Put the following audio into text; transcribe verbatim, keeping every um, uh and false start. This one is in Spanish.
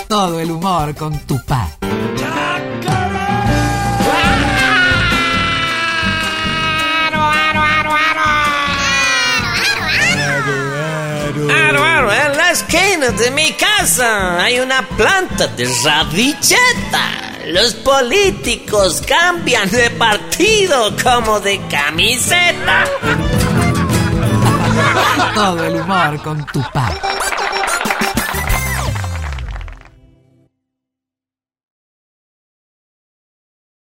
Todo el humor con Tupá. Aro, aro, en la esquina de mi casa hay una planta de radicheta. Los políticos cambian de partido como de camiseta. Todo el humor con Tupá.